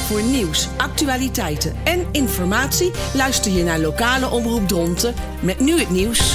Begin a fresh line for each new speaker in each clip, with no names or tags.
Voor nieuws, actualiteiten en informatie luister je naar lokale omroep Dronten met nu het nieuws.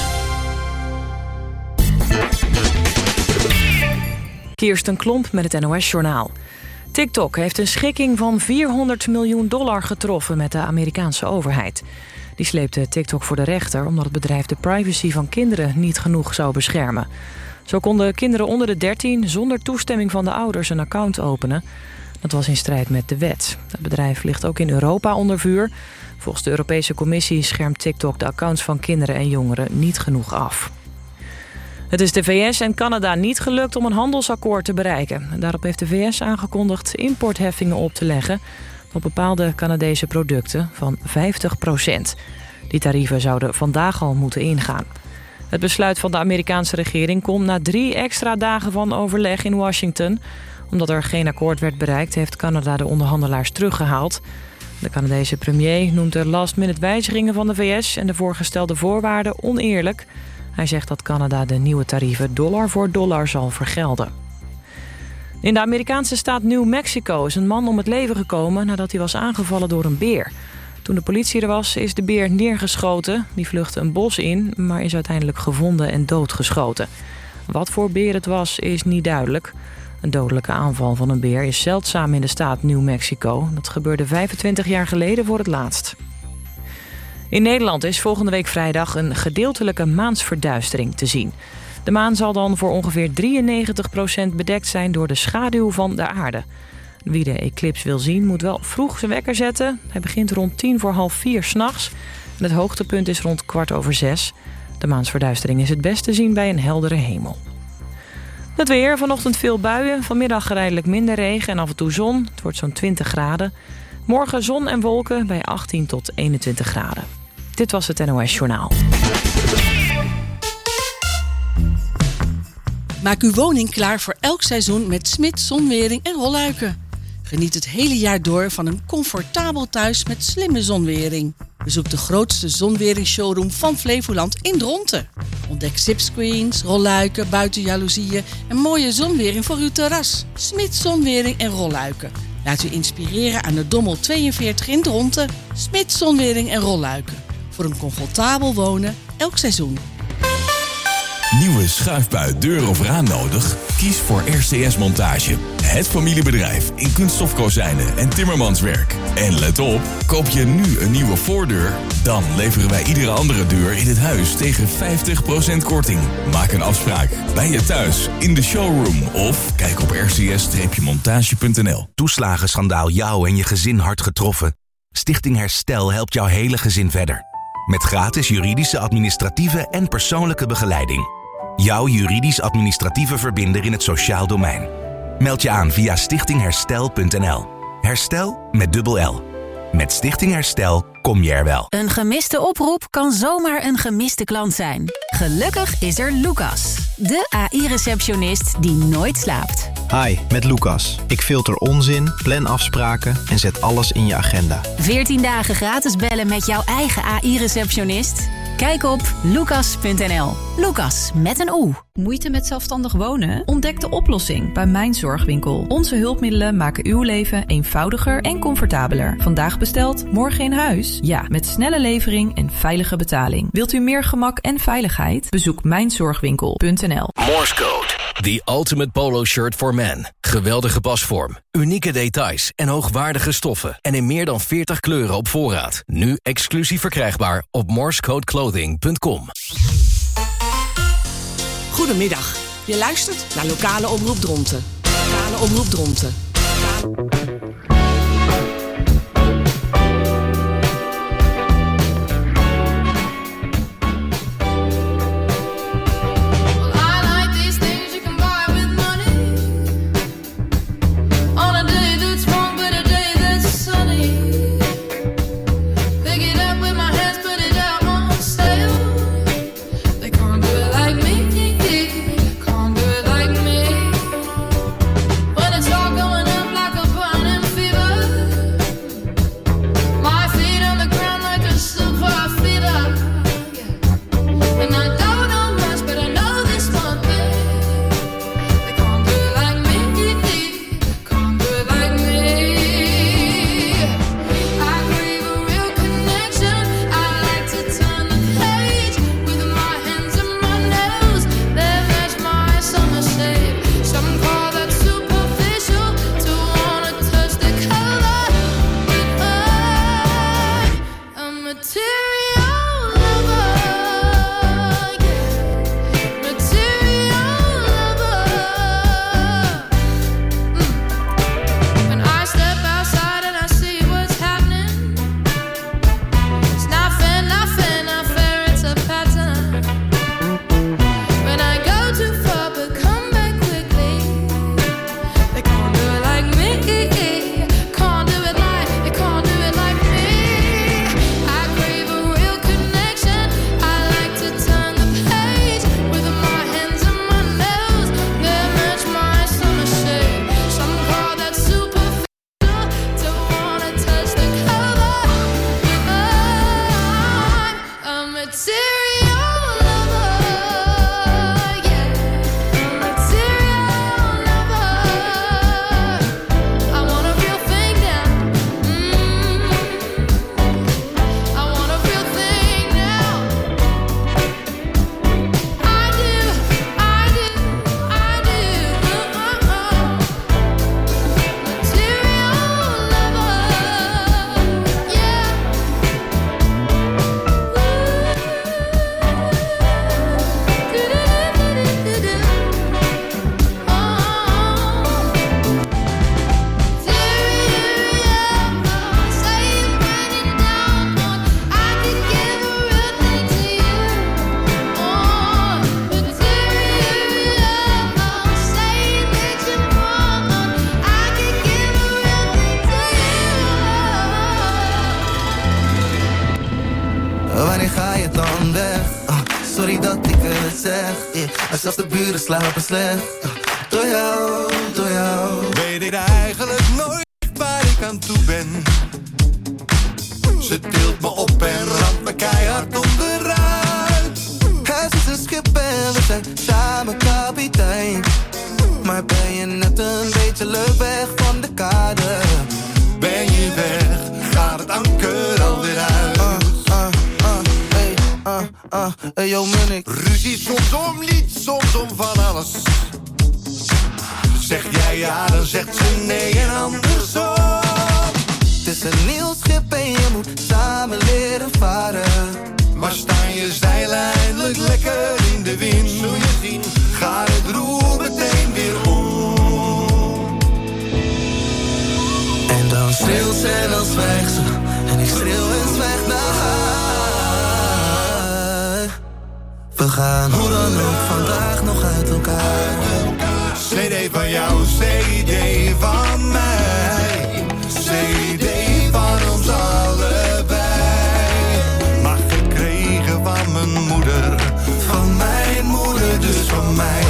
Kirsten Klomp met het NOS-journaal. TikTok heeft een schikking van $400 miljoen getroffen met de Amerikaanse overheid. Die sleepte TikTok voor de rechter omdat het bedrijf de privacy van kinderen niet genoeg zou beschermen. Zo konden kinderen onder de 13 zonder toestemming van de ouders een account openen. Dat was in strijd met de wet. Het bedrijf ligt ook in Europa onder vuur. Volgens de Europese Commissie schermt TikTok de accounts van kinderen en jongeren niet genoeg af. Het is de VS en Canada niet gelukt om een handelsakkoord te bereiken. Daarop heeft de VS aangekondigd importheffingen op te leggen op bepaalde Canadese producten van 50%. Die tarieven zouden vandaag al moeten ingaan. Het besluit van de Amerikaanse regering komt na 3 extra dagen van overleg in Washington. Omdat er geen akkoord werd bereikt, heeft Canada de onderhandelaars teruggehaald. De Canadese premier noemt de last-minute wijzigingen van de VS en de voorgestelde voorwaarden oneerlijk. Hij zegt dat Canada de nieuwe tarieven dollar voor dollar zal vergelden. In de Amerikaanse staat New Mexico is een man om het leven gekomen nadat hij was aangevallen door een beer. Toen de politie er was, is de beer neergeschoten. Die vluchtte een bos in, maar is uiteindelijk gevonden en doodgeschoten. Wat voor beer het was, is niet duidelijk. Een dodelijke aanval van een beer is zeldzaam in de staat New Mexico. Dat gebeurde 25 jaar geleden voor het laatst. In Nederland is volgende week vrijdag een gedeeltelijke maansverduistering te zien. De maan zal dan voor ongeveer 93% bedekt zijn door de schaduw van de aarde. Wie de eclips wil zien moet wel vroeg zijn wekker zetten. Hij begint rond 3:45 s'nachts. En het hoogtepunt is rond 5:15. De maansverduistering is het best te zien bij een heldere hemel. Het weer, vanochtend veel buien, vanmiddag geleidelijk minder regen en af en toe zon. Het wordt zo'n 20 graden. Morgen zon en wolken bij 18 tot 21 graden. Dit was het NOS Journaal.
Maak uw woning klaar voor elk seizoen met Smits Zonwering en Rolluiken. Geniet het hele jaar door van een comfortabel thuis met slimme zonwering. Bezoek de grootste zonweringsshowroom van Flevoland in Dronten. Ontdek zipscreens, rolluiken, buitenjaloezieën en mooie zonwering voor uw terras. Smits Zonwering en Rolluiken. Laat u inspireren aan de Dommel 42 in Dronten. Smits Zonwering en Rolluiken. Voor een comfortabel wonen elk seizoen.
Nieuwe schuifbui, deur of raam nodig? Kies voor RCS Montage. Het familiebedrijf in kunststofkozijnen en timmermanswerk. En let op, koop je nu een nieuwe voordeur, dan leveren wij iedere andere deur in het huis tegen 50% korting. Maak een afspraak bij je thuis, in de showroom of kijk op rcs-montage.nl.
Toeslagenschandaal jou en je gezin hard getroffen? Stichting Herstel helpt jouw hele gezin verder. Met gratis juridische, administratieve en persoonlijke begeleiding. Jouw juridisch-administratieve verbinder in het sociaal domein. Meld je aan via stichtingherstel.nl. Herstel met dubbel L. Met Stichting Herstel kom je er wel.
Een gemiste oproep kan zomaar een gemiste klant zijn. Gelukkig is er Lucas, de AI-receptionist die nooit slaapt.
Hi, met Lucas. Ik filter onzin, plan afspraken en zet alles in je agenda.
14 dagen gratis bellen met jouw eigen AI-receptionist? Kijk op lucas.nl. Lucas met een O.
Moeite met zelfstandig wonen? Ontdek de oplossing bij Mijn Zorgwinkel. Onze hulpmiddelen maken uw leven eenvoudiger en comfortabeler. Vandaag besteld, morgen in huis? Ja, met snelle levering en veilige betaling. Wilt u meer gemak en veiligheid? Bezoek mijnzorgwinkel.nl.
Morse Code. The ultimate polo shirt for men. Geweldige pasvorm, unieke details en hoogwaardige stoffen. En in meer dan 40 kleuren op voorraad. Nu exclusief verkrijgbaar op morsecodeclothing.com.
Goedemiddag. Je luistert naar Lokale Omroep Dronten. Lokale Omroep Dronten.
Going zeg, en zelfs de buren slapen slecht. Door jou.
Weet ik eigenlijk nooit waar ik aan toe ben. Ze tilt me op en ramt me keihard onderuit.
Het is een schip en we zijn samen kapitein. Maar ben je net een beetje leuk weg van de kade?
Ben je weg, gaat het anker alweer uit.
Hey yo Munnik.
Ruzie soms om lied, soms om van alles. Zeg jij ja, dan zegt ze nee en andersom.
Het is een nieuw schip en je moet samen leren varen.
Maar staan je zeilen eindelijk lekker in de wind? Zul je zien, gaat het roer meteen weer om.
En dan schreeuwt ze en dan zwijgt ze. En ik schreeuw en zwijg naar haar. We gaan hoe dan ook vandaag nog uit elkaar.
CD van jou, CD van mij. CD van ons allebei. Maar gekregen van mijn moeder.
Van mijn moeder, dus van mij.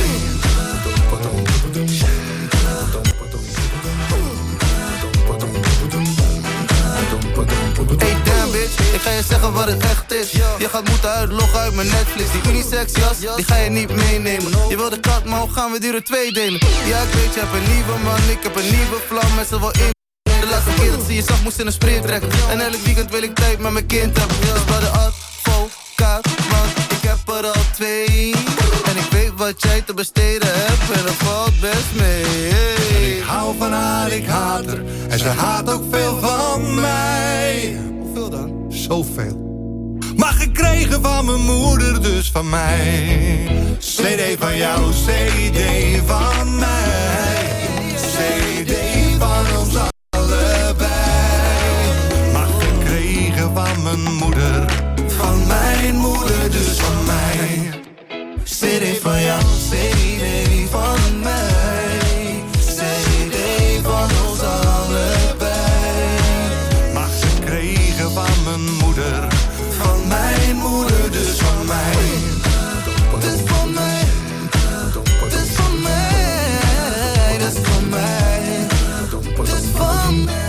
Hey damn bitch, ik ga je zeggen wat het echt is. Je gaat moeten uitloggen uit mijn Netflix. Die unisex jas, die ga je niet meenemen. Je wil de kat, maar hoe gaan we die er 2 delen? Ja ik weet, je hebt een nieuwe man, ik heb een nieuwe vlam. Met z'n wel in. De laatste keer dat ze je zag moest in een sprint trekken. En elk weekend wil ik tijd met mijn kind hebben. Dus bij de advocaat, want ik heb er al 2. En ik weet wat jij te besteden hebt en dat valt best mee. Hey.
Ik hou van haar, ik haat haar. En ze haat ook veel van mij.
Hoeveel dan?
Zoveel. Maar gekregen van mijn moeder, dus van mij. CD van jou, CD van mij. CD van ons allebei. Maar gekregen van mijn moeder.
Van mijn moeder, dus van mij. CD van jou, CD van mij. CD van ons allebei.
Maar gekregen van mijn moeder.
Van mijn moeder, dus van mij. Dus van mij. Dus van mij. Dus van mij. Dus van mij.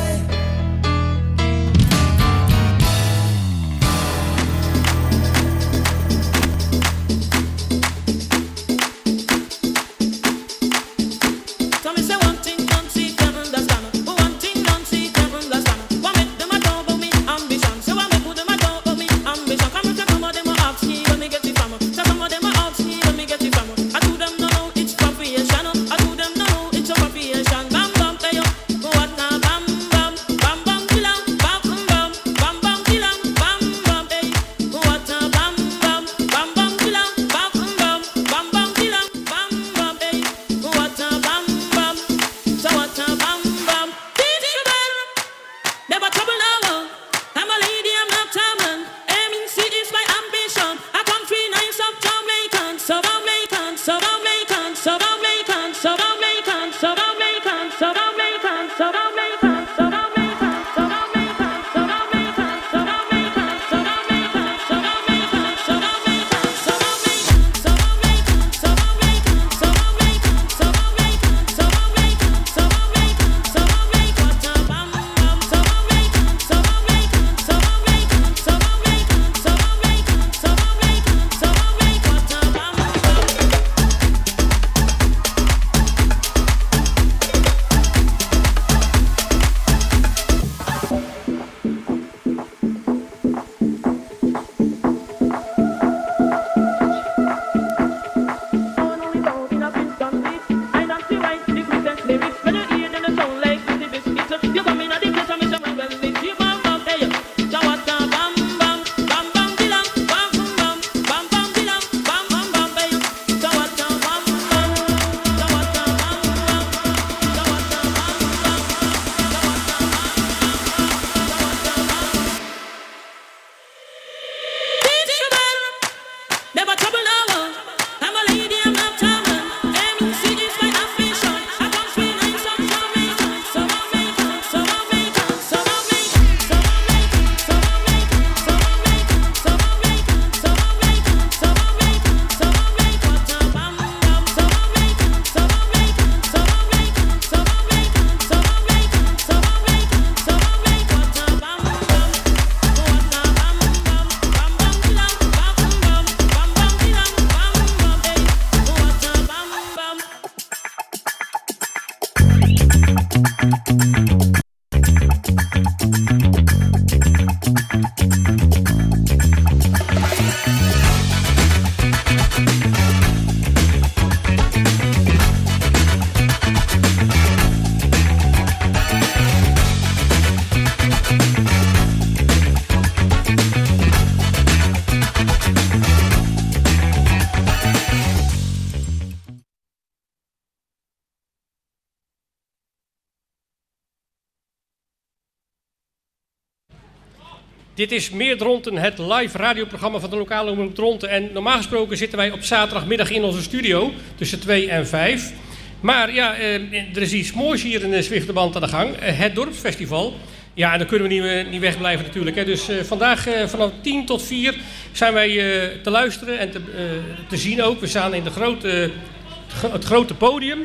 Dit is Meer Dronten, het live radioprogramma van de lokale omroep Dronten. En normaal gesproken zitten wij op zaterdagmiddag in onze studio tussen 2 en 5. Maar ja, er is iets moois hier in Zwichterland aan de gang. Het dorpsfestival. Ja, en dan kunnen we niet wegblijven natuurlijk. Hè. Dus vandaag vanaf 10 tot 4 zijn wij te luisteren en te zien ook. We staan in het grote podium.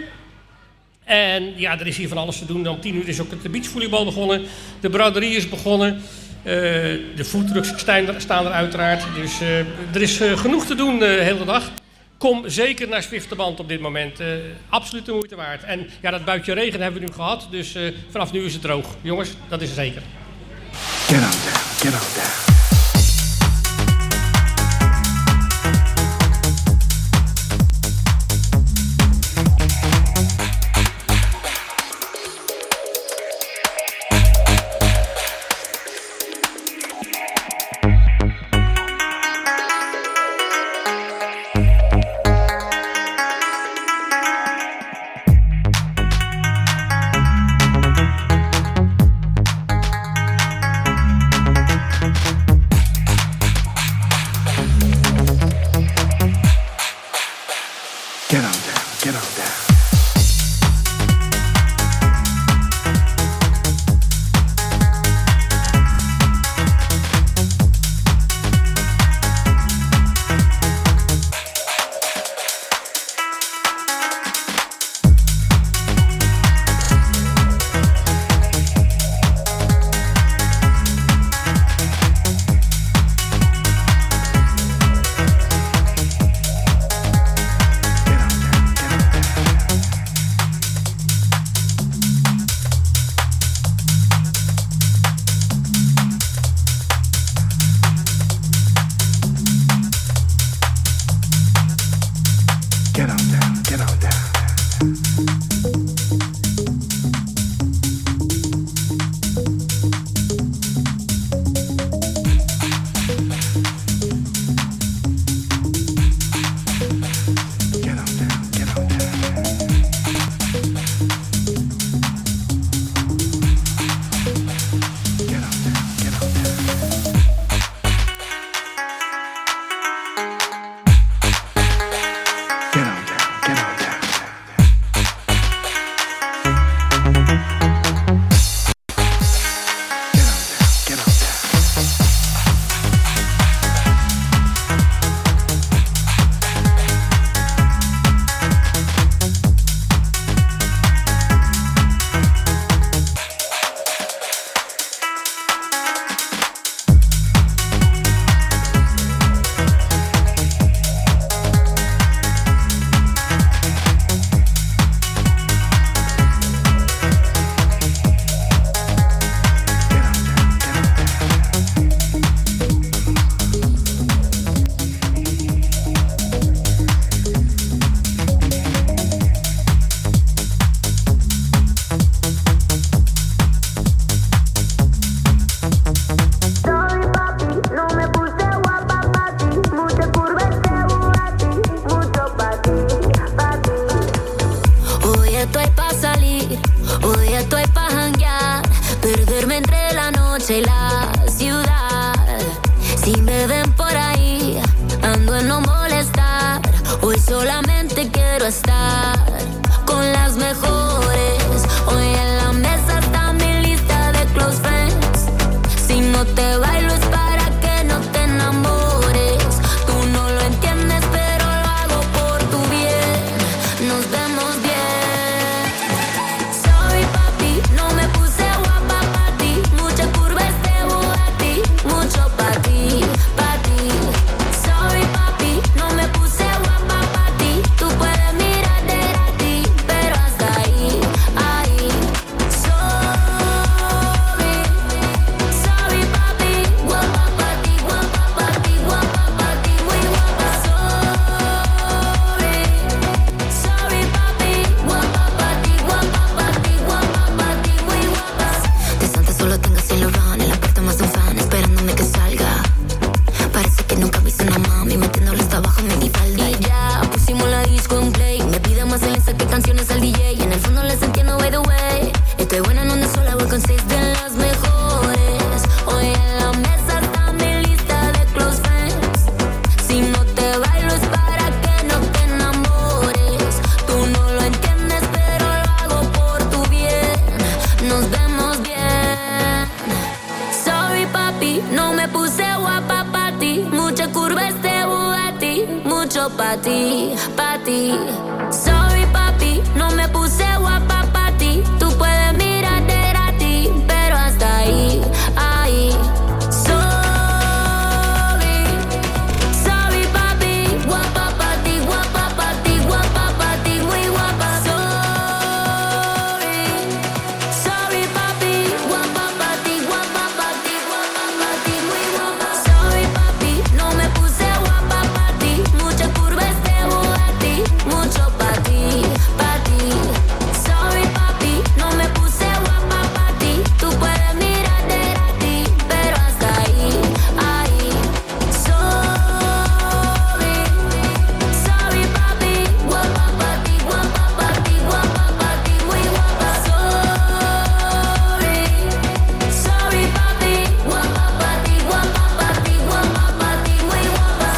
En ja, er is hier van alles te doen. Om 10 uur is ook het beachvolleybal begonnen. De braderie is begonnen. De foodtrucks staan er uiteraard. Dus er is genoeg te doen de hele dag. Kom zeker naar Zwifterband op dit moment. Absoluut de moeite waard. En ja, dat buitje regen hebben we nu gehad. Dus vanaf nu is het droog. Jongens, dat is zeker.
Get on down, get on down.
Tú puedes mirar de ti, pero hasta ahí. puse guapa pa' ti. Mucha curva este Bugatti. Mucho pa' ti, pa' ti. Sorry papi, no me puse guapa pa' ti. Tú puedes mirarte gratis, pero hasta ahí, ahí. Sorry papi, guapa pa' ti, guapa pa' ti, guapa pa' ti, muy guapa. Sorry papi, guapa pa' ti, guapa pa' ti, guapa pa' ti, muy guapa. Sorry papi, no me puse guapa pa' ti. Mucha curva este Bugatti, mucho pa' ti, pa' ti. Sorry papi, no me puse guapa pa' ti. Tú puedes mirarte gratis, pero hasta ahí, ahí. Sorry papi, guapa pa' ti, guapa pa' ti, guapa pa' ti, muy guapa. Sorry papi, guapa pa' ti, guapa pa' ti, guapa pa' ti, muy guapa.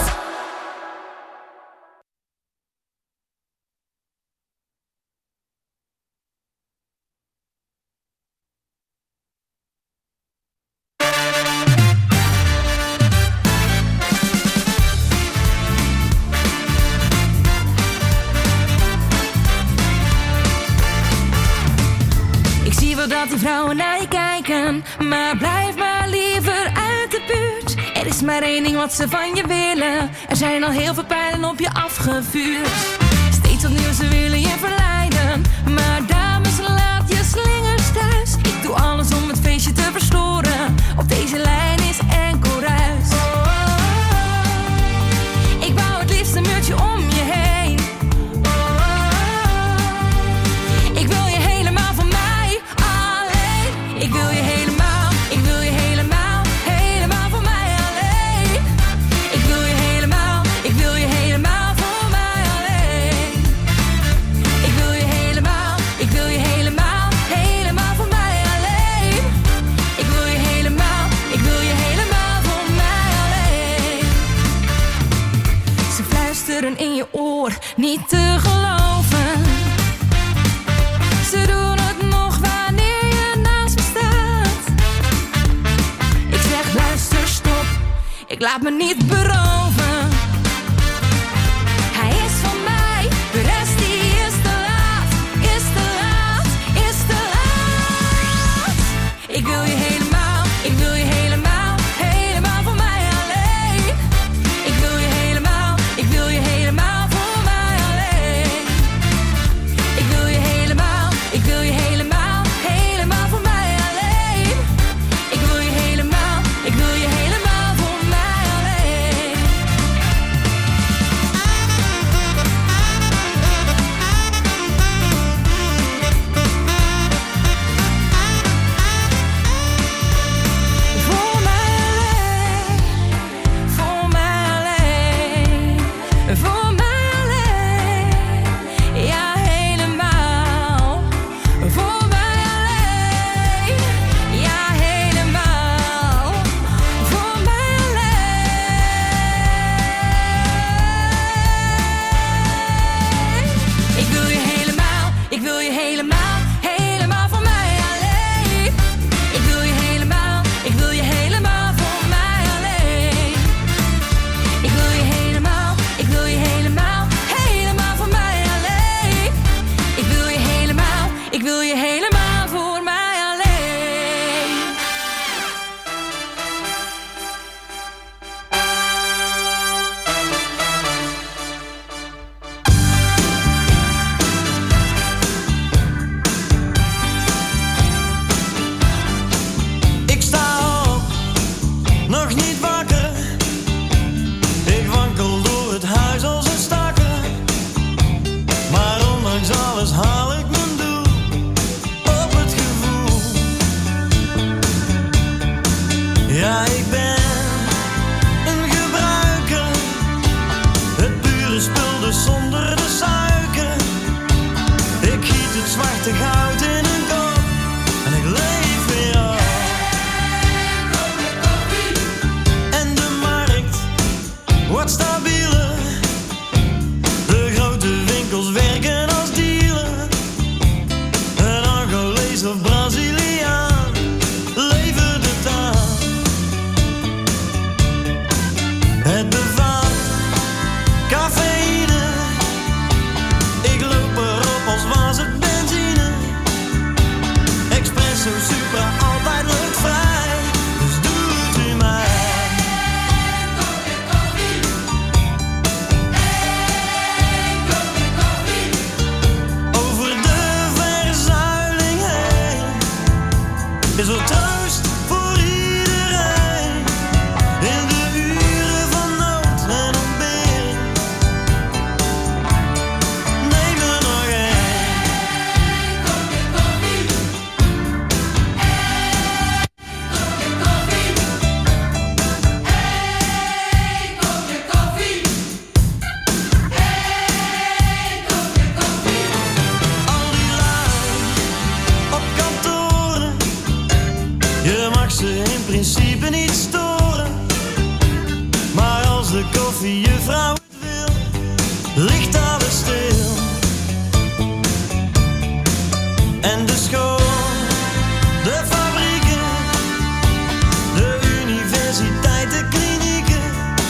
Ik zie wel dat die vrouwen naar je kijken, maar blijf maar liever uit de buurt. Er is maar één ding wat ze van je willen. Er zijn al heel veel pijlen op je afgevuurd. Steeds opnieuw ze willen je verleiden, maar dames laat je slingers thuis. Ik doe alles om het feestje te verstoren. Op deze lijn is enkel ruis. Ik bouw het liefst een muurtje om je heen. Ik wil je helemaal van mij alleen. Ik wil je helemaal, helemaal van mij alleen. Ik wil je helemaal van mij alleen. Ik wil je helemaal, helemaal van mij alleen. Ik wil je helemaal van mij alleen. Ze fluisteren in je oor, niet te geloven. Ze doen het nog wanneer je naast me staat. Ik zeg luister, stop, ik laat me niet beroven. Hij is van mij, de rest die is te laat, is te laat, is te laat. Ik wil je helemaal, helemaal van mij alleen. Ik wil je helemaal van mij alleen. Ik wil je helemaal, helemaal van mij alleen. Ik wil je helemaal van mij alleen.
troost voor iedereen. In de uren van nood en ontbering. Neem er nog één. Kopje koffie. Kopje koffie. Al die lui op kantoren, je mag ze in principe niet storen. Maar als de koffiejuffrouw het wil, ligt alles stil. En de school, de fabrieken, de universiteit, de klinieken.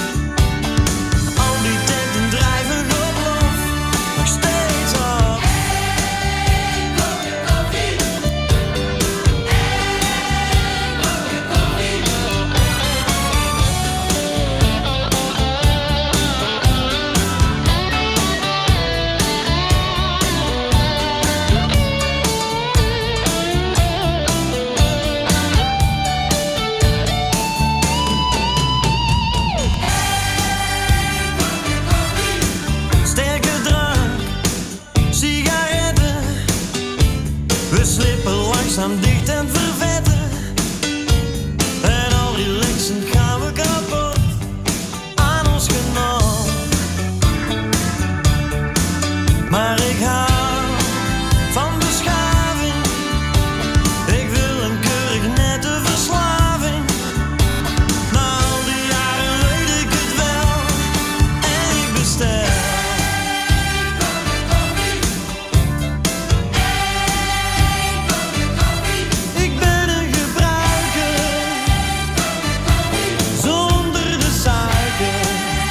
Al die tenten drijven op lof, nog steeds af. Kopje koffie. Kopje koffie. Sterke drank, sigaretten. We slippen langzaam dicht en vervetten. En al relaxend gaan we kapot aan ons genot. Maar ik hou van beschaving. Ik wil een keurig nette verslaving. Na al die jaren weet ik het wel. En ik bestel. Ik ben een gebruiker, zonder de suiker.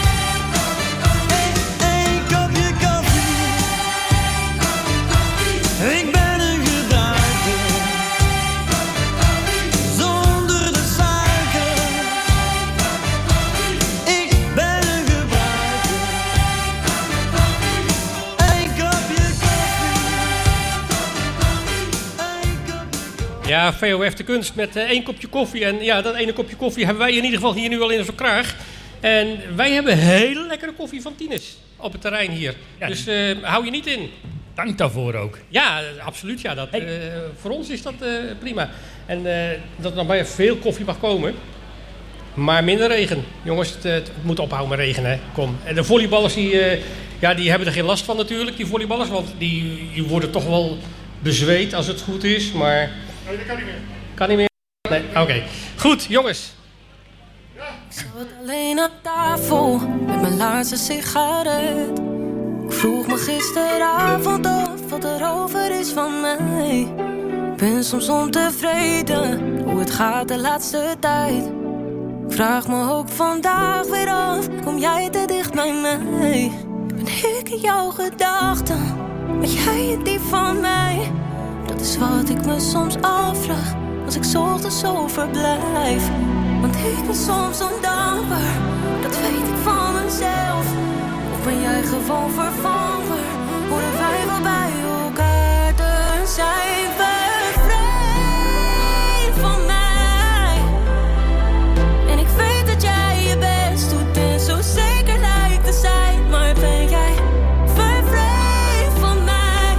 Eén kopje koffie. Ik ben een gebruiker, zonder de suiker. Ik ben een gebruiker. Eén kopje koffie.
Ja, VOF de kunst met 1 kopje koffie. En ja, dat ene kopje koffie hebben wij in ieder geval hier nu al in onze kraag. En wij hebben hele lekkere koffie van Tines op het terrein hier.
Ja,
dus hou je niet in.
Dank daarvoor ook.
Ja, absoluut. Ja, voor ons is dat prima. En dat er nog bij veel koffie mag komen. Maar minder regen. Jongens, het moet ophouden met regen, hè. Kom. En de volleyballers, die hebben er geen last van natuurlijk, die volleyballers. Want die worden toch wel bezweet als het goed is. Maar
Nee, dat kan niet meer.
kan niet meer. Nee, oké. Goed, jongens.
Ik zat alleen op tafel met mijn laatste sigaret. Ik vroeg me gisteravond af wat er over is van mij. Ik ben soms ontevreden hoe het gaat de laatste tijd. Ik vraag me ook vandaag weer af, kom jij te dicht bij mij? Ben ik in jouw gedachten, ben jij het die van mij? Dat is wat ik me soms afvraag, als ik 's ochtends zo verblijf. Want ik ben soms ondankbaar, dat weet ik van mezelf. Of ben jij gewoon vervangen, horen wij wel bij elkaar te zijn. Bevrijd van mij. En ik weet dat jij je best doet en zo zeker lijkt te zijn. Maar ben jij vervreemd van mij?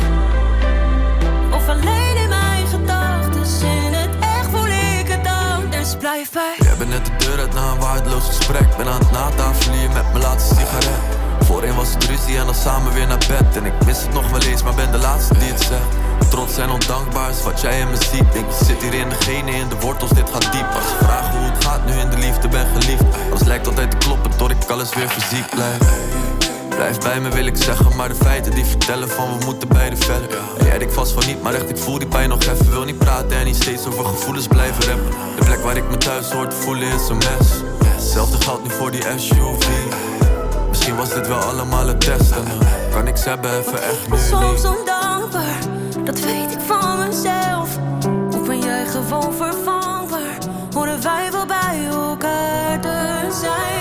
Of alleen in mijn gedachten, in het echt voel ik het anders. Blijf bij.
Jij bent net de deur uit na een waardeloos gesprek. Ben aan het natafelen hier met mijn laatste sigaret. Voorheen was het ruzie en dan samen weer naar bed. En ik mis het nog wel eens, maar ben de laatste die het zegt. Trots en ondankbaar is wat jij in me ziet. Denk je zit hier in de genen, in de wortels, dit gaat diep. Als je vraagt hoe het gaat, nu in de liefde ben geliefd. Alles lijkt altijd te kloppen tot ik alles weer fysiek blijf. Blijf bij me wil ik zeggen, maar de feiten die vertellen van we moeten beide verder. En jij denkt vast van niet, maar echt ik voel die pijn nog even. Wil niet praten en niet steeds over gevoelens blijven rappen. De plek waar ik me thuis hoor te voelen is een mes. Hetzelfde geldt nu voor die SUV. Misschien was dit wel allemaal een test en dan kan ik ze hebben even echt nu
Soms
niet.
ondankbaar, dat weet ik van mezelf. Of ben jij gewoon vervangbaar, horen wij wel bij elkaar te zijn.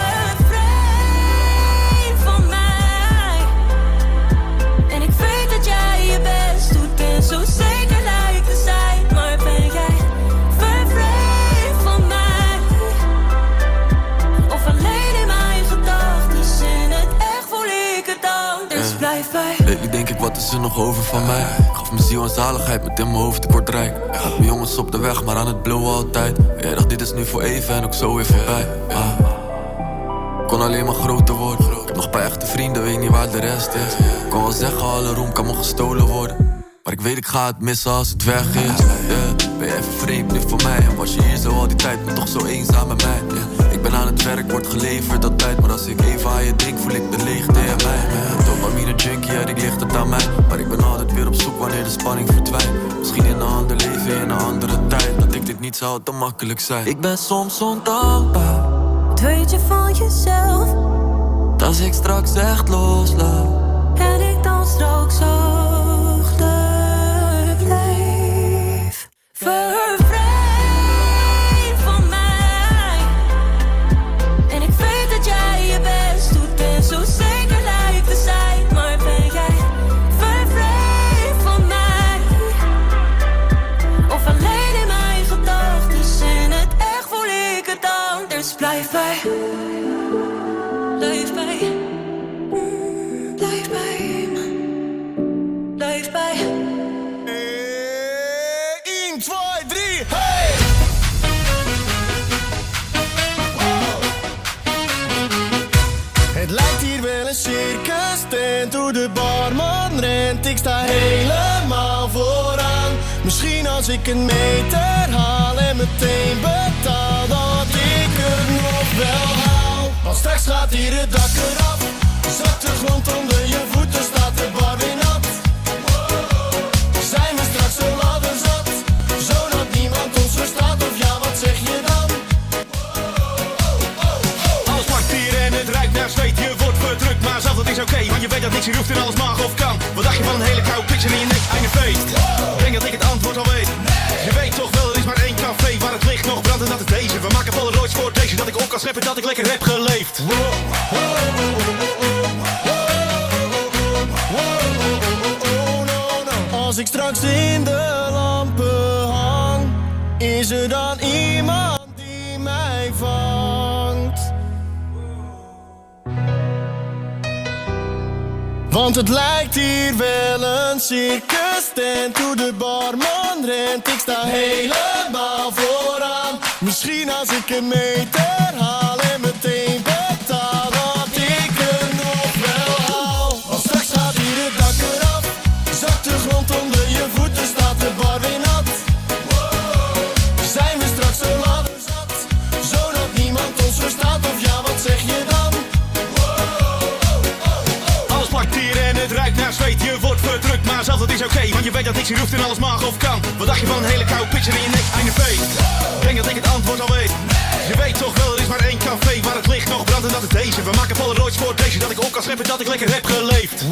Bevrijd van mij. En ik weet dat jij je best doet en zo zeker lijkt te zijn. Maar ben jij vervreemd
wat is er nog over van mij? Ik gaf mijn ziel en zaligheid met in mijn hoofd, ik word rijk. Had mijn jongens op de weg, maar aan het blowen altijd. Jij dacht dit is nu voor even en ook zo weer voorbij. Kon alleen maar groter worden. Ik heb nog een paar echte vrienden, weet niet waar de rest is. Ik kon wel zeggen, alle roem kan me gestolen worden. Maar ik weet ik ga het missen als het weg is. Ben je even vreemd nu voor mij? En was je hier zo al die tijd, maar toch zo eenzaam met mij? Ik ben aan het werk, word geleverd altijd. Maar als ik even aan je denk, voel ik de leegte in mij. Dopamine junkie, ja, die ligt het aan mij. Maar ik ben altijd weer op zoek wanneer de spanning verdwijnt. Misschien in een ander leven, in een andere tijd. Dat ik dit niet zou te makkelijk zijn. Ik ben soms ondankbaar.
Wat weet je van jezelf?
Als ik straks echt loslaat
En ik dan straks achterblijf. Vervreemd van mij. En ik weet dat jij je best doet en zo zeker lijkt te zijn. Maar ben jij vervreemd van mij? Of alleen in mijn gedachten? In het echt voel ik het anders. Blijf bij. Blijf bij. Blijf bij me. Blijf bij.
1, 2, 3, hey! Wow. Het lijkt hier wel een circus tent. Hoe de barman rent, ik sta helemaal vooraan. Misschien als ik een meter haal en meteen betaal, dat ik het nog wel haal. Want straks gaat hier het dak eraf. Zakt de grond onder je voeten, staat de bar weer nat. Zijn we straks zo ladderzat, zodat niemand ons verstaat, of ja, wat zeg je dan?
Alles plakt hier en het ruikt naar zweet, je wordt verdrukt, maar zelf dat is oké, want je weet dat niks hier hoeft en alles mag of kan. Wat dacht je van een hele koude picture in je nek, einde feest? Denk dat ik het antwoord al weet. Je weet toch wel, er is maar één café waar het licht nog brandt en dat is deze. We maken Polaroids voor deze, dat ik op kan scheppen, dat ik lekker heb geleefd.
Als ik straks in de lampen hang, is er dan iemand die mij vangt? Want het lijkt hier wel een circus tent. Hoe de barman rent, ik sta helemaal vooraan. Misschien als ik een meter haal en meteen betaal, dat ik het nog wel haal. Want straks gaat hier het dak eraf, zakt de grond onder je voeten, staat de bar weer nat. Zijn we straks zo ladderzat, zodat niemand ons verstaat, of ja, wat zeg je dan?
Alles plakt hier en het ruikt naar zweet, je wordt verdrukt, maar zelf dat is oké, want je weet dat niks hier hoeft en alles mag of kan. Wat dacht je van een hele koude picture in je nek, einde feest? Denk dat ik het antwoord al weet. Je weet toch wel, er is maar één café waar het licht nog brandt en dat is deze. We maken Polaroids voor deze, dat ik op kan scheppen, dat ik lekker heb geleefd.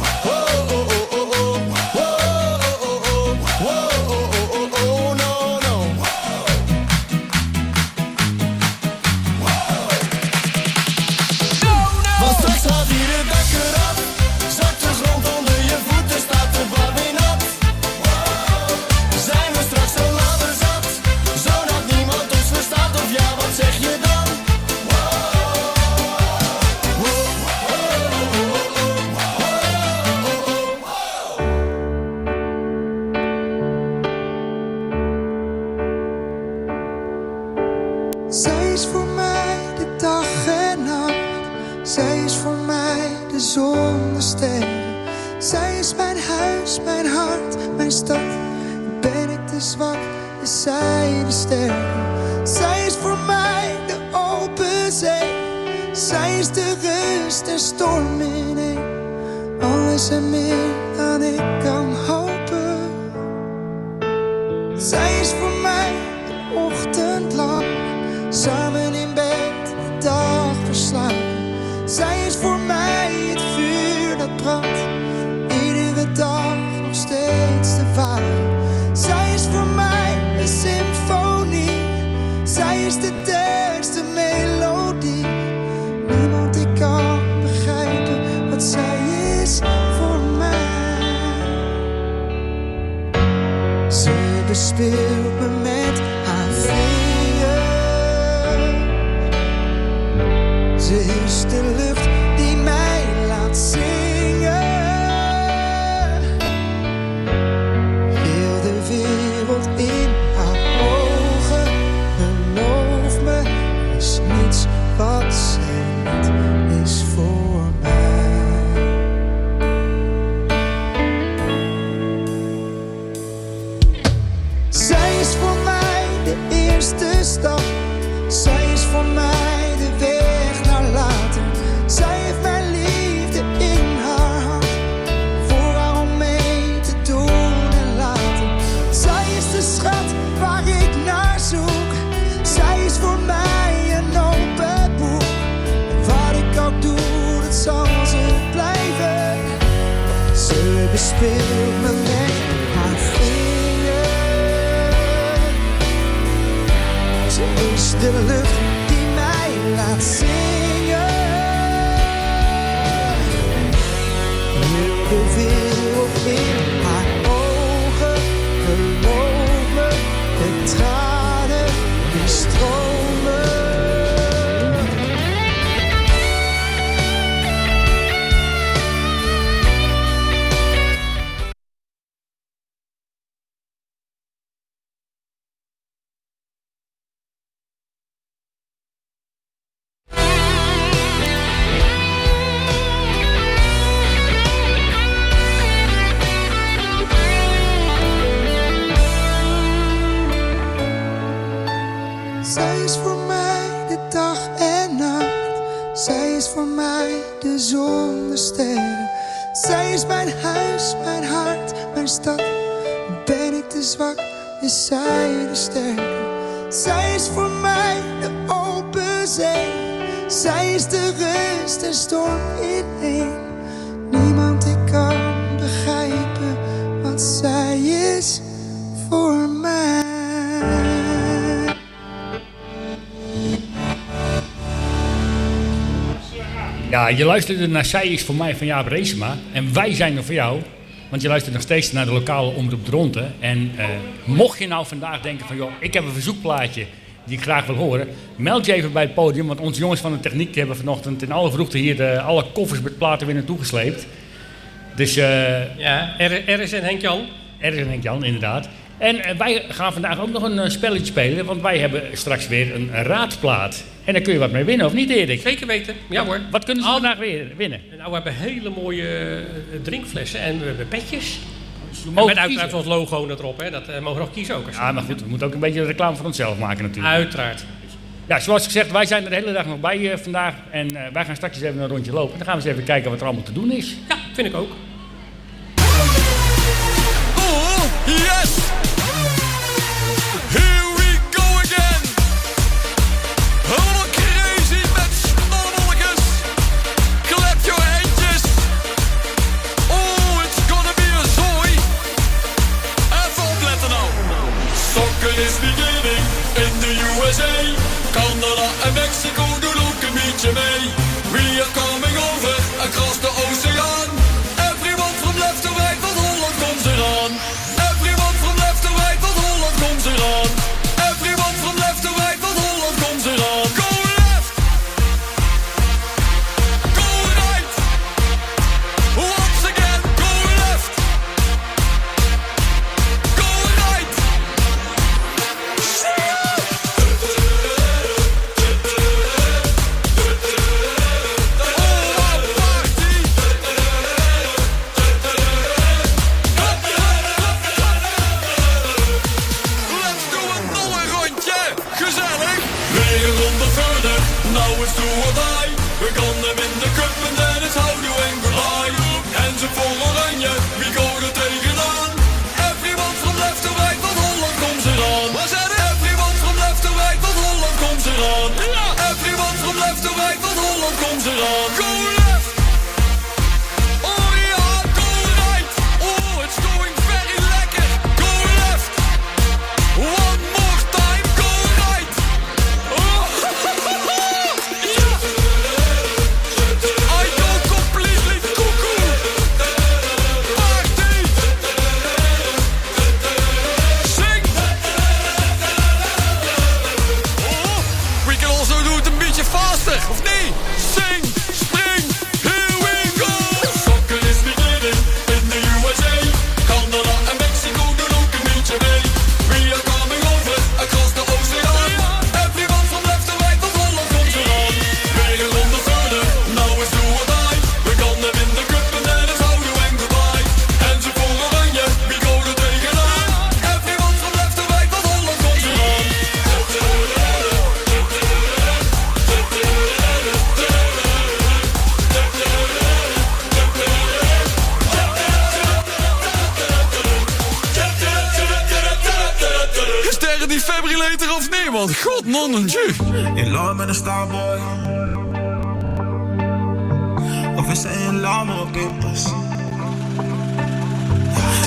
Want straks gaat hier het dak eraf, zakt de grond onder je voeten, staat de bar weer nat. Zijn we straks zo ladderzat, zodat niemand ons verstaat, of ja, wat zeg je dan?
Zij is voor mij de dag en nacht. Zij is voor mij de zon, de sterren. Zij is mijn huis, mijn hart, mijn stad. Ben ik te zwak, is zij de sterren. Zij is voor mij de open zee. Zij is de rust en storm in één. Alles en meer dan ik kan hopen. Zij is voor mij de ochtend lang. Samen in bed de dag verslagen. Zij is voor mij het vuur dat brandt. Iedere dag nog steeds te varen. Zij is voor mij een symfonie. Zij is de derde melodie. Niemand die kan begrijpen wat zij is voor mij. Ze bespeelt me met haar vingers. Ze is de lucht die mij laat zingen. speelt me met haar vinger. Ze is de lucht die mij laat zingen. Heel de wereld in haar ogen, geloof me, de tranen die stromen. Zij is voor mij de dag en nacht. Zij is voor mij de zon, de sterren. Zij is mijn huis, mijn hart, mijn stad. Ben ik te zwak, is zij de sterke. Zij is voor mij de open zee. Zij is de rust en storm in één. Niemand die kan begrijpen wat zij is voor mij.
Ja, je luisterde naar Zij is voor mij van Jaap Reesema. En wij zijn er voor jou. Want je luistert nog steeds naar de lokale omroep Dronten. En mocht je nou vandaag denken van... joh, ik heb een verzoekplaatje die ik graag wil horen. Meld je even bij het podium. Want onze jongens van de techniek die hebben vanochtend in alle vroegte hier alle koffers met platen weer naartoe gesleept. Dus...
ja, er is een Henk-Jan.
Er is een Henk-Jan, inderdaad. En wij gaan vandaag ook nog een spelletje spelen. Want wij hebben straks weer een raadplaat. En daar kun je wat mee winnen, of niet, Erik?
Zeker weten, ja hoor.
Wat kunnen ze vandaag weer winnen?
Nou, we hebben hele mooie drinkflessen en we hebben petjes.
Met
uiteraard ons logo erop, hè. Dat mogen we nog kiezen ook.
Ja, maar goed, we moeten ook een beetje reclame voor onszelf maken natuurlijk.
Uiteraard.
Ja, zoals gezegd, wij zijn er de hele dag nog bij vandaag. En wij gaan straks even een rondje lopen. En dan gaan we eens even kijken wat er allemaal te doen is.
Ja, vind ik ook.
Oh, yes! Here we go again! Helemaal crazy met snolletjes. Clap your handjes. Oh, it's gonna be a zooi. Even opletten nou. Soccer is beginning in the USA. Canada en Mexico doen ook een beetje mee. We are coming over across the ocean. Everyone from left to right, want Holland komt eraan. Everyone from left to right, want Holland komt eraan. Everyone from left to right, want Holland komt eraan. Go left! Go right! Once again, go left! Go right! Now it's do or die. We gaan hem in de cup en dan is houdoe en goodbye. En ze voor oranje, wie gaat er tegenaan? Everyone from left to right, want Holland komt eraan. Everyone from left to right, want Holland komt eraan. Everyone from left to right, want Holland komt eraan. Go left! Oh ja, go right! Oh, it's going very lekker. Go left! One more time, go right! Oh, I go completely cuckoo. Party. Sing. Oh, we can also do it een beetje faster, of niet? Sing, spring, here we go. Soccer is beginning in the USA. Canada en Mexico doen ook een beetje mee. We are coming over across the ocean. Everyone from left to right, want Holland komt eraan. Weer een ronde verder, now it's do or die. We gaan hem in de cup en dan is houdoe en goodbye. En ze voor oranje, wie gaat er tegenaan? Everyone from left to right, want Holland komt eraan. Is er een defibrillator of nee, man? God, nonnetje.
In love met een starboy. Of is hij in love met een kippers?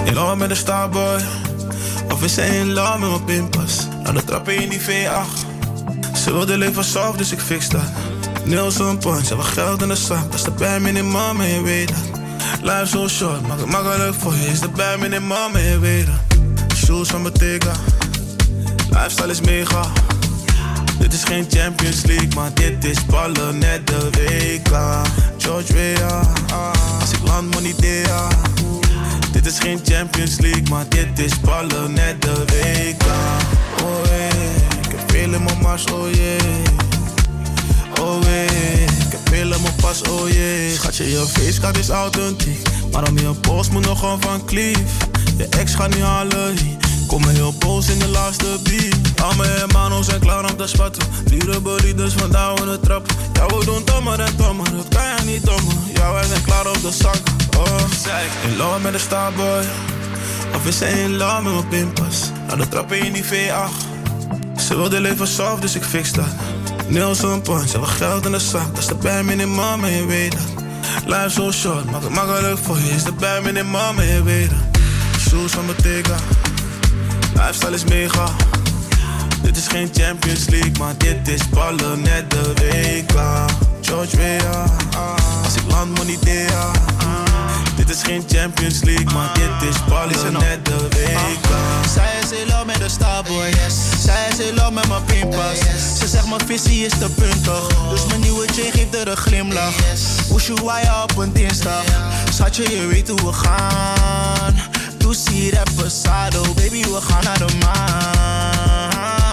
In love met een starboy, of is zij in love met mijn pinpas? Aan de trappen in die V8. Ze wilde leven soft, dus ik fix dat. Nelson Punch, hebben geld in de zak. Dat is de bij minimum en je weet dat. Life so short, maak het makkelijk voor je. Is de bij minimum en je weet dat. Shoes van Bottega, lifestyle is mega. Dit is geen Champions League, maar dit is ballen net de WK. George Weah, als ik land money dea. Dit is geen Champions League, maar dit is ballen net de WK. Oh yeah, ik heb veel in mijn mars, oh yeah. Oh yeah, ik heb veel in mijn pas, oh yeah. Schatje, je facecard is authentiek, maar om je post moet nog gewoon van Cleef. Je ex gaat niet halen, kom me heel boos in de laatste beat. Al mijn hermanos zijn klaar om te spatten. Dure bolides vandaar we de trap. Ja, we doen dommer en dommer, dat kan je niet dommer. Ja, wij zijn klaar op de zak. Oh, in love met een starboy, of is zij in love met mijn pinpas? Naar de trappen in die V8. Ze wilde leven soft, dus ik fix dat. Nelson Punch, hebben geld in de zak. Dat is de bij minimum en je weet dat. Life so short, maak het makkelijk voor je. Is de bij minimum en je weet dat. Shoes van Bottega, lifestyle is mega. Dit is geen Champions League, maar dit is ballen net de WK. George Weah, als ik land money dea. Dit is geen Champions League, maar dit is ballen net de WK.
Zij is in love met de starboy, zij is in love met mijn pinpas. Ze zegt mijn visie is te puntig, dus mijn nieuwe chain geeft er een glimlach. Ushuaia op een dinsdag, schatje je weet hoe we gaan. You see that passado, baby we gaan naar de maan.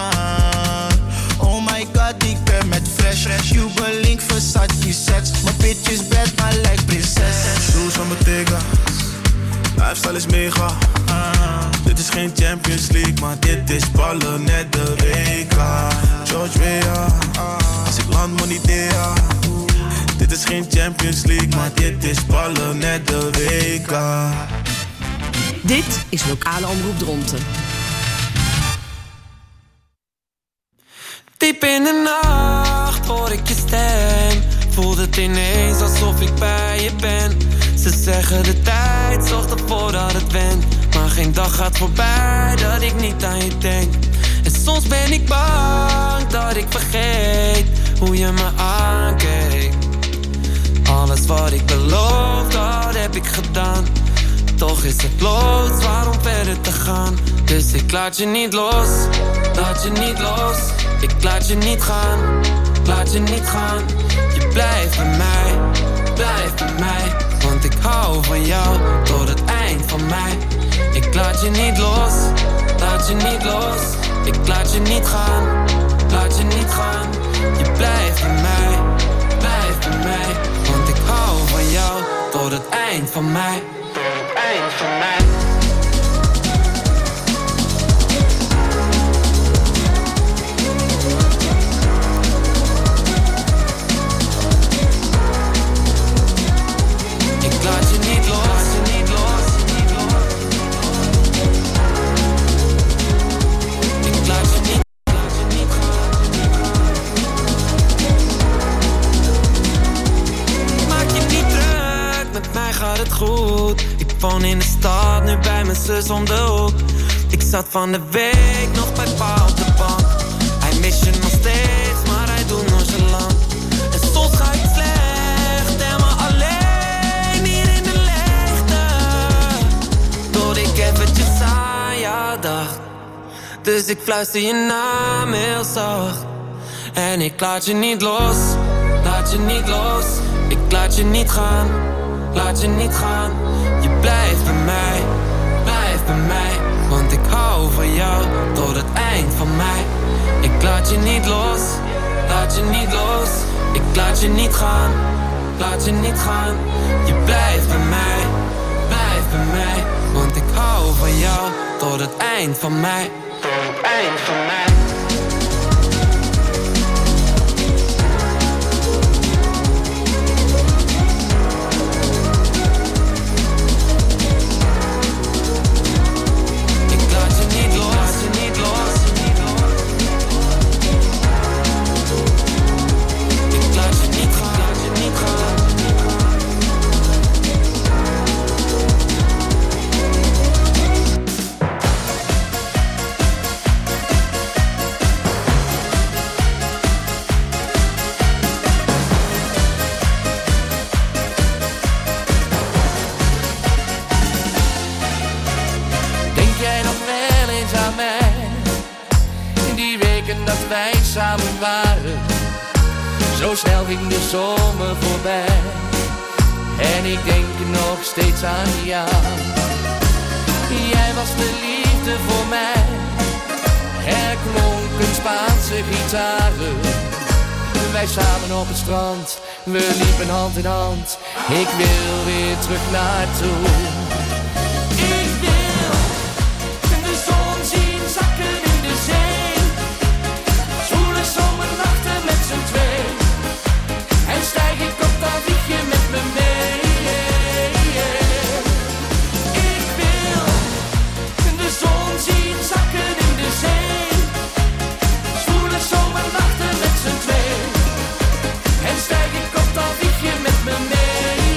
Oh my god, ik ben met fresh. Cuban link, Versace sets. Mijn bitch is bad, maar lijkt prinses.
Shoes van Bottega, lifestyle is mega. Dit is geen Champions League, maar dit is ballen net de WK. George Weah, als ik land money dea. Dit is geen Champions League, maar dit is ballen net de WK.
Dit is Lokale Omroep Dronten.
Diep in de nacht hoor ik je stem. Voelt het ineens alsof ik bij je ben. Ze zeggen de tijd zorgt ervoor dat het went. Maar geen dag gaat voorbij dat ik niet aan je denk. En soms ben ik bang dat ik vergeet hoe je me aankeek. Alles wat ik beloof, dat heb ik gedaan. Toch is het loodzwaar om verder te gaan. Dus ik laat je niet los, laat je niet los. Ik laat je niet gaan, laat je niet gaan. Je blijft bij mij, blijf bij mij. Want ik hou van jou tot het eind van mij. Ik laat je niet los, laat je niet los. Ik laat je niet gaan, laat je niet gaan. Je blijft bij mij, blijf bij mij. Want ik hou van jou tot het eind van mij. Tot het eind van mij. Ik woon in de stad, nu bij mijn zus om de hoek. Ik zat van de week nog bij pa op de bank. Hij mist je nog steeds, maar hij doet nonchalant. En soms ga ik slecht en maar alleen hier in de leegte. Tot ik eventjes aan jou dacht. Dus ik fluister je naam heel zacht. En ik laat je niet los, laat je niet los. Ik laat je niet gaan, laat je niet gaan. Je blijft bij mij, blijf bij mij. Want ik hou van jou tot het eind van mij. Ik laat je niet los, laat je niet los. Ik laat je niet gaan, laat je niet gaan. Je blijft bij mij, blijf bij mij. Want ik hou van jou tot het eind van mij. Tot het eind van mij.
wij samen waren. Zo snel ging de zomer voorbij. En ik denk nog steeds aan jou. Jij was de liefde voor mij. Er klonken Spaanse gitaren. Wij samen op het strand. We liepen hand in hand. Ik wil weer terug naartoe. Ik wil de zon zien zakken in de zee. Zwoele zomernachten met z'n twee. En stijg ik op, dan vlieg je met me mee. Ik wil de zon zien zakken in de zee. Zwoele zomernachten met z'n twee. En stijg ik op, dan vlieg je met me mee.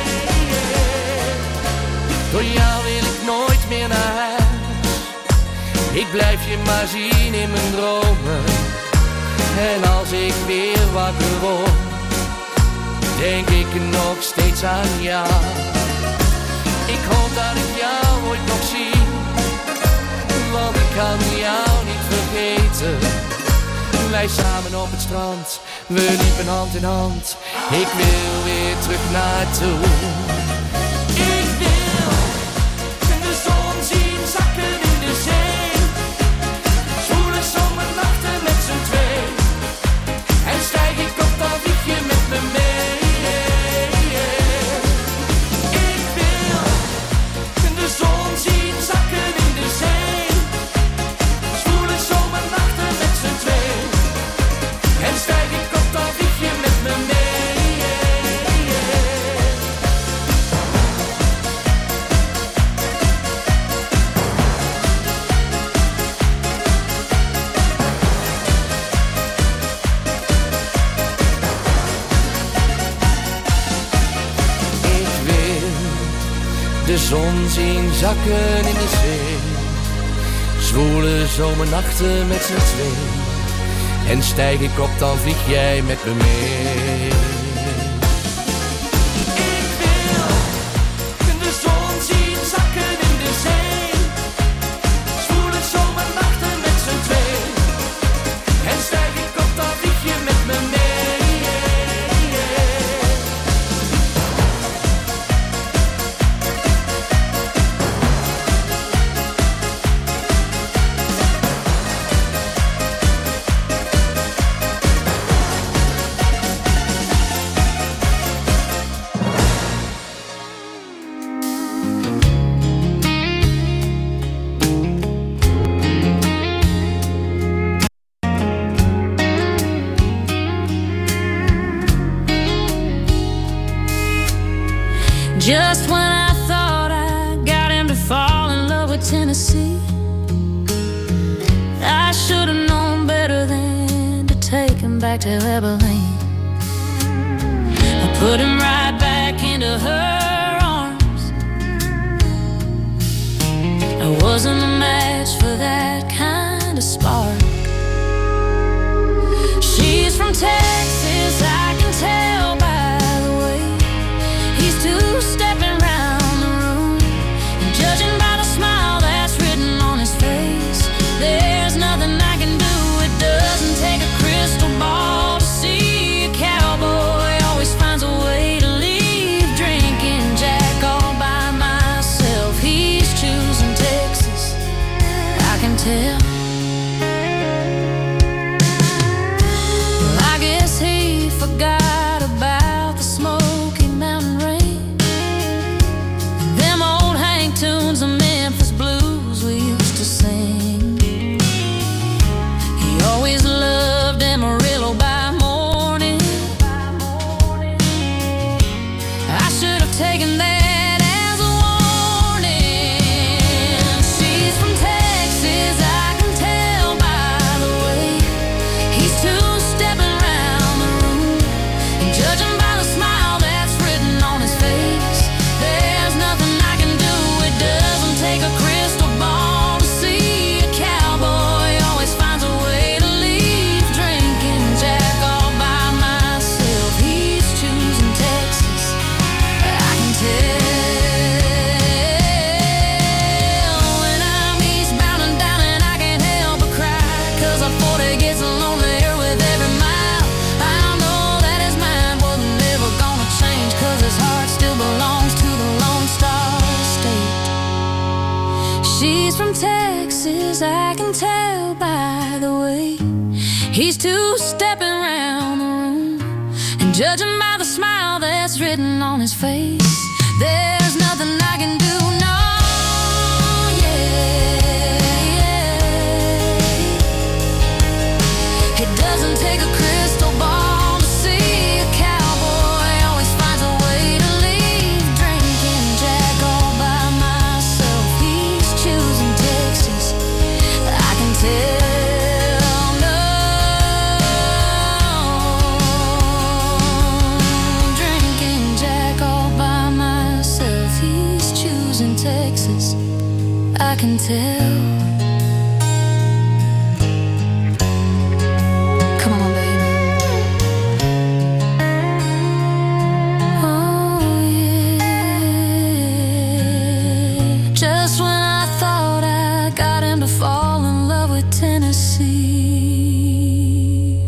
Door jou wil ik nooit meer naar huis. Ik blijf je maar zien in mijn dromen. En als ik weer wakker word, denk ik nog steeds aan jou. Ik hoop dat ik jou ooit nog zie, want ik kan jou niet vergeten. Wij samen op het strand, we liepen hand in hand. Ik wil weer terug naartoe. Ik wil de zon zien zakken in de zee. Zwoele zomernachten met z'n twee. En stijg ik op, dan vlieg je met me mee. Ik wil de zon zien zakken in de zee. Zwoele zomernachten met z'n twee. En stijg ik op, dan vlieg je met me mee. De zon zien zakken in de zee. Zwoele zomernachten met z'n twee. En stijg ik op, dan vlieg jij met me mee. Ik wil de zon zien zakken in de zee. Zwoele zomernachten met z'n twee. En stijg ik op, dan vlieg je met me mee.
Just when I thought I got him to fall in love with Tennessee, I should have known better than to take him back to Abilene. I put him right back into her arms. I wasn't a match for that kind of spark. She's from Texas, I can tell by the way he's two-stepping round the room, and judging by the smile that's written on his face, there's nothing I can do. It doesn't take a crystal ball to see a cowboy always finds a way to leave drinking Jack all by myself. He's choosing Texas, I can tell. Well, I guess
He's two-stepping around the room and judging by the smile that's written on his face. There's nothing I can do, no, yeah. It doesn't take a crystal ball to see a cowboy always finds a way to leave. Drinking Jack all by myself. He's choosing Texas, I can tell. Texas, I can tell. Come on, baby. Oh, yeah. Just when I thought I got him to fall in love with Tennessee.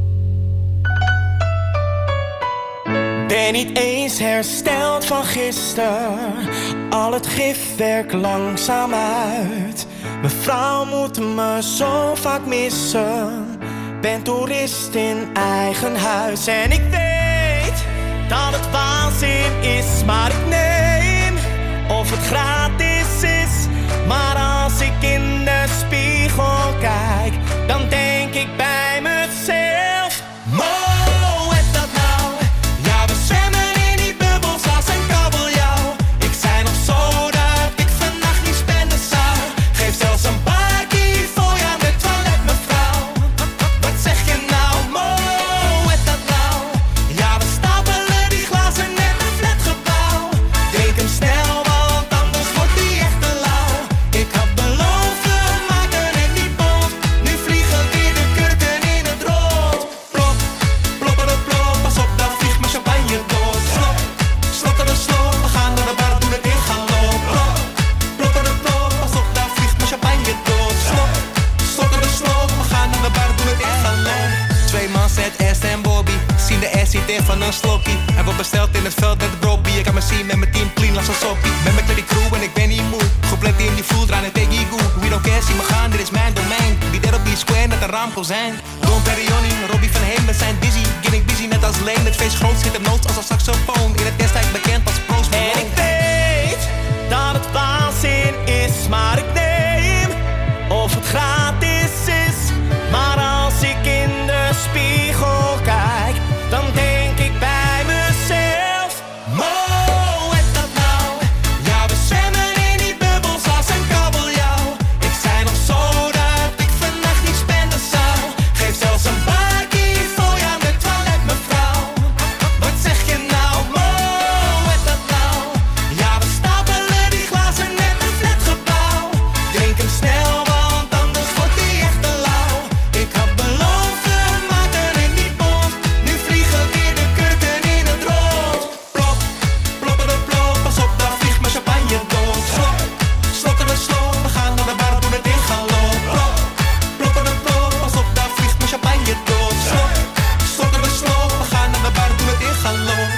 Ben niet eens hersteld van gisteren. Al het gifwerk langzaam uit. Mijn vrouw moet me zo vaak missen. Ben toerist in eigen huis. En ik weet dat het waanzin is, maar ik neem of het gratis is. Maar als ik in de spiegel kijk, dan denk ik bij mezelf: Mo, het dat nou? Ja, we zwemmen in die bubbels als een kabeljauw. Ik zei nog zo dat ik vannacht niet spenden zou. Geef zelfs een bakkie voor je aan de toilet, mevrouw. Wat zeg je nou? Mo, het dat nou? Ja, we stapelen die glazen net een flatgebouw. Drink hem snel, want anders wordt die echt te lauw. Ik had beloofd, we maken het niet bot. Nu vliegen weer de kurken in het rood. Plop, plopperde plop, pas op, dan vliegt mijn champagne door. Slop, slotterde slop, we gaan naar de bar, doen het in gaan lopen. Plop, plopperde plop, pas op, dan vliegt mijn champagne door. Slop, slotterde slop, we gaan naar de bar, doen het in gaan lopen. Twee man zet S en Bobby, zien de S zit van een slokkie. Hij wordt besteld in het veld met de Robbie. Ik kan me zien met mijn team clean als een soppie. Ben met die crew en ik ben niet moe. Gepland in die vloer, draaien tegen je goe. We don't care, zie me gaan, dit is mijn domein. Wie dead op die square, net een raamkozijn. Don Perignon, Robbie van Heem, we zijn busy. Getting busy net als Leen. Het feest groot zit hem nood als een saxofoon. In het destijk bekend als Pro's Malone. En ik weet dat het waanzin is, maar ik neem of het gratis is. Maar als ik in de spiegel kijk, dan denk ik bij mezelf: Mo, het dat nou? Ja, we zwemmen in die bubbels als een kabeljauw. Ik zei nog zo dat ik vannacht niet spenden zou. Geef zelfs een bakkie voor je aan de toilet, mevrouw. Wat zeg je nou? Mo, het dat nou? Ja, we stapelen die glazen net een flatgebouw. Drink hem snel, want anders wordt die echt te lauw. Ik had beloofd, we maken het niet bot. Nu vliegen weer de kurken in het rood. Plop, plopperde plop, pas op, daar vliegt mijn champagne dood. Slop, slotterde slop, we gaan naar de bar, doen het in gaan lopen. Plop, plopperde plop, pas op, daar vliegt mijn champagne dood. Slop, slotterde slop, we gaan naar de bar, doen het in gaan lopen.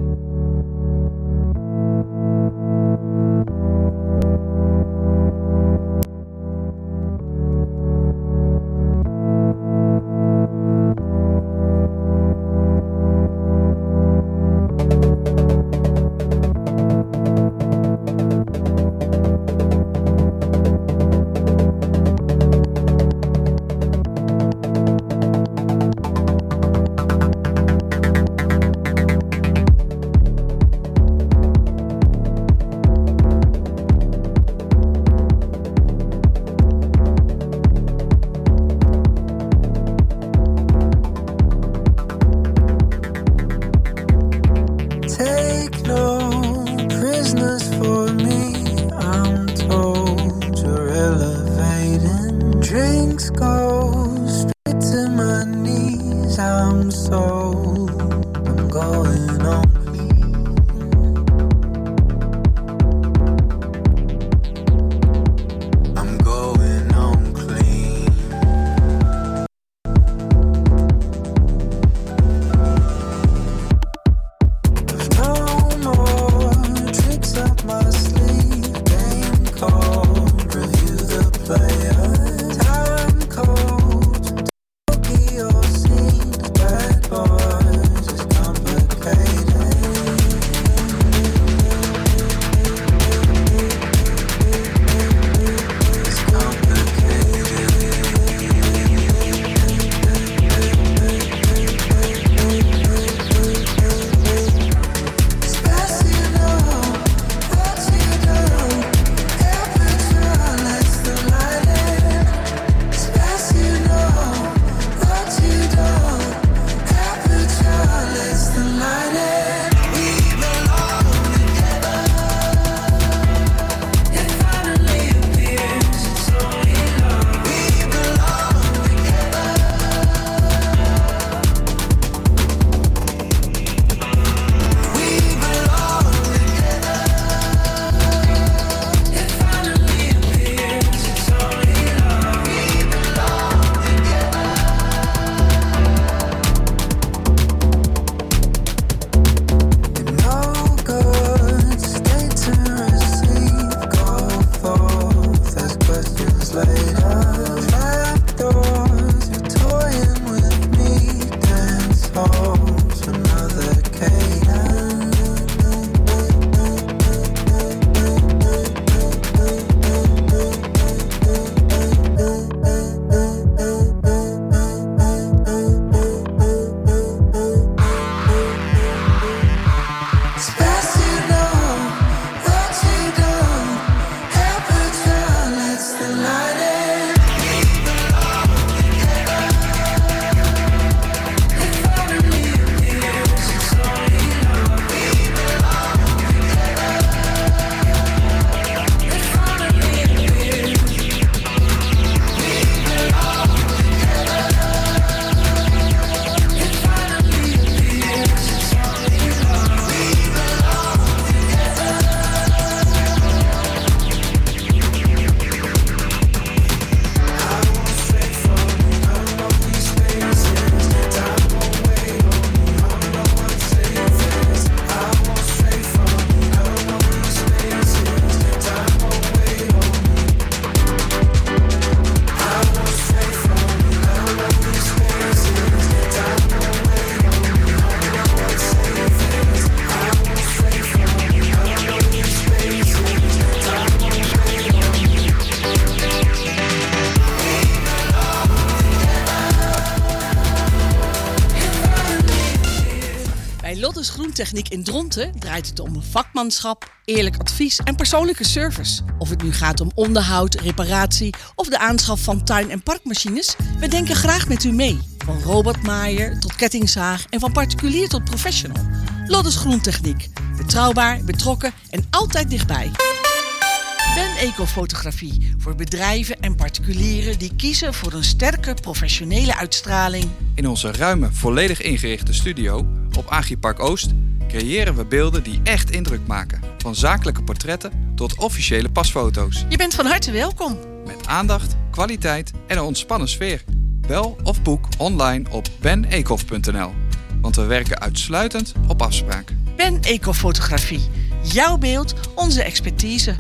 Take no prisoners for me. I'm told you're elevating. Drinks go straight to my knees. I'm sold. I'm going on. I'm going on clean. No more tricks up my sleeve. Game cold, review the player. Time cold, Tokyo
Lottes Groentechniek in Dronten draait het om vakmanschap, eerlijk advies en persoonlijke service. Of het nu gaat om onderhoud, reparatie of de aanschaf van tuin- en parkmachines, we denken graag met u mee. Van robotmaaier tot kettingzaag en van particulier tot professional. Lottes Groentechniek. Betrouwbaar, betrokken en altijd dichtbij. Ben Ecofotografie voor bedrijven en particulieren die kiezen voor een sterke professionele uitstraling.
In onze ruime, volledig ingerichte studio op Agripark Oost creëren we beelden die echt indruk maken. Van zakelijke portretten tot officiële pasfoto's.
Je bent van harte welkom.
Met aandacht, kwaliteit en een ontspannen sfeer. Bel of boek online op benecof.nl. Want we werken uitsluitend op afspraak.
Ben Ecofotografie. Jouw beeld, onze expertise.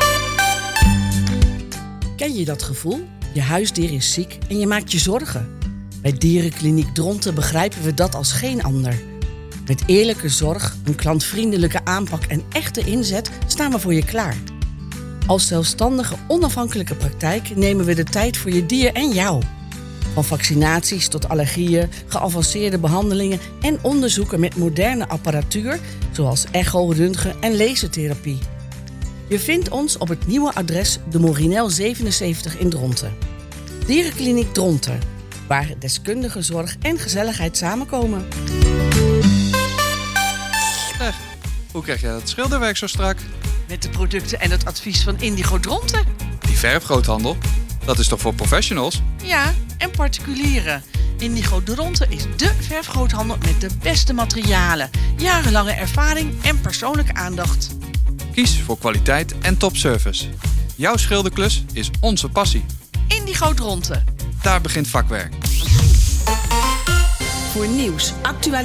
Ken je dat gevoel? Je huisdier is ziek en je maakt je zorgen. Bij Dierenkliniek Dronten begrijpen we dat als geen ander. Met eerlijke zorg, een klantvriendelijke aanpak en echte inzet staan we voor je klaar. Als zelfstandige, onafhankelijke praktijk nemen we de tijd voor je dier en jou. Van vaccinaties tot allergieën, geavanceerde behandelingen en onderzoeken met moderne apparatuur, zoals echo, röntgen en lasertherapie. Je vindt ons op het nieuwe adres de Morinel 77 in Dronten. Dierenkliniek Dronten, waar deskundige zorg en gezelligheid samenkomen.
Hoe krijg jij dat schilderwerk zo strak?
Met de producten en het advies van Indigo Dronten.
Die verfgroothandel, dat is toch voor professionals?
Ja, en particulieren. Indigo Dronten is dé verfgroothandel met de beste materialen, jarenlange ervaring en persoonlijke aandacht.
Kies voor kwaliteit en topservice. Jouw schilderklus is onze passie.
Indigo Dronten.
Daar begint vakwerk.
Voor nieuws, actualiteit